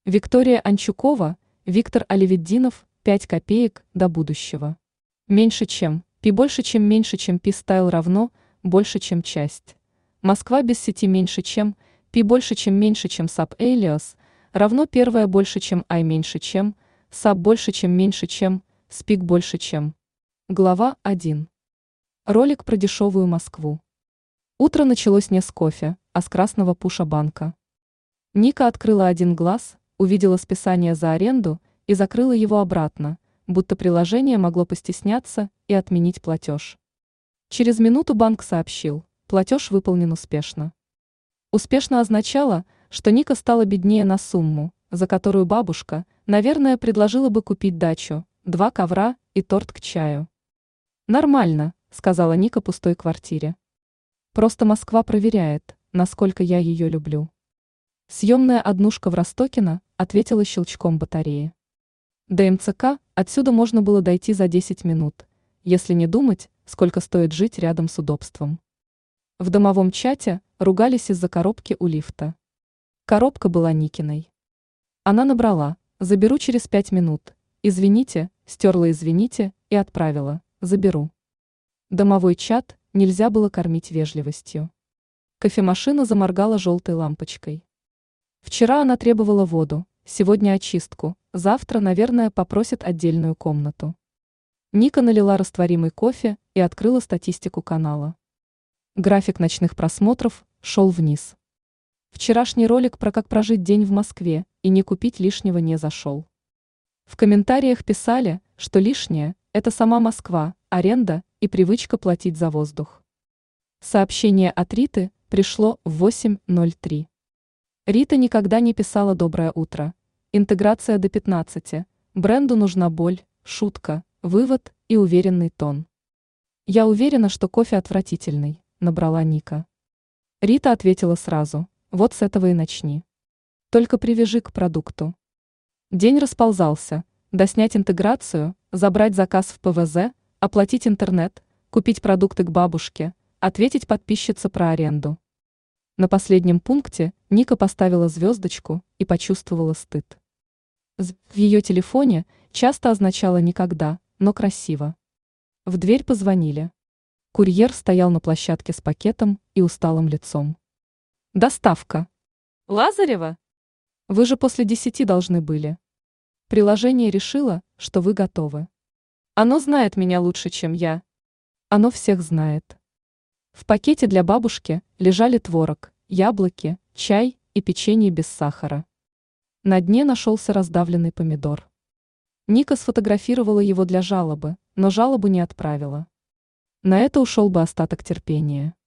Виктория Анчукова, Виктор Оливеддинов, 5 копеек до будущего. Меньше чем, пи больше чем меньше чем пи стайл равно, больше чем часть. Москва без сети меньше чем, пи больше чем меньше чем саб элиос, равно первое больше чем ай меньше чем, саб больше чем меньше чем, спик больше чем. Глава 1. Ролик про дешевую Москву. Утро началось не с кофе, а с красного пуша банка. Ника открыла один глаз, увидела списание за аренду и закрыла его обратно, будто приложение могло постесняться и отменить платеж. Через минуту банк сообщил, платеж выполнен успешно. Успешно означало, что Ника стала беднее на сумму, за которую бабушка, наверное, предложила бы купить дачу, 2 ковра и торт к чаю. «Нормально», — сказала Ника пустой квартире. «Просто Москва проверяет, насколько я ее люблю». Съемная однушка в Ростокино ответила щелчком батареи. До МЦК отсюда можно было дойти за 10 минут, если не думать, сколько стоит жить рядом с удобством. В домовом чате ругались из-за коробки у лифта. Коробка была Никиной. Она набрала «заберу через 5 минут», «извините», стерла «извините» и отправила «заберу». Домовой чат нельзя было кормить вежливостью. Кофемашина заморгала желтой лампочкой. Вчера она требовала воду, сегодня очистку, завтра, наверное, попросит отдельную комнату. Ника налила растворимый кофе и открыла статистику канала. График ночных просмотров шел вниз. Вчерашний ролик про как прожить день в Москве и не купить лишнего не зашел. В комментариях писали, что лишнее – это сама Москва, аренда и привычка платить за воздух. Сообщение от Риты пришло в 8:03. Рита никогда не писала «Доброе утро». Интеграция до 15. Бренду нужна боль, шутка, вывод и уверенный тон. «Я уверена, что кофе отвратительный», — набрала Ника. Рита ответила сразу: «Вот с этого и начни. Только привяжи к продукту». День расползался: доснять интеграцию, забрать заказ в ПВЗ, оплатить интернет, купить продукты к бабушке, ответить подписчице про аренду. На последнем пункте Ника поставила звездочку и почувствовала стыд. В ее телефоне часто означало «никогда», но красиво. В дверь позвонили. Курьер стоял на площадке с пакетом и усталым лицом. «Доставка». «Лазарева? Вы же после 10 должны были». Приложение решило, что вы готовы. Оно знает меня лучше, чем я. Оно всех знает. В пакете для бабушки лежали творог, яблоки, чай и печенье без сахара. На дне нашелся раздавленный помидор. Ника сфотографировала его для жалобы, но жалобу не отправила. На это ушел бы остаток терпения.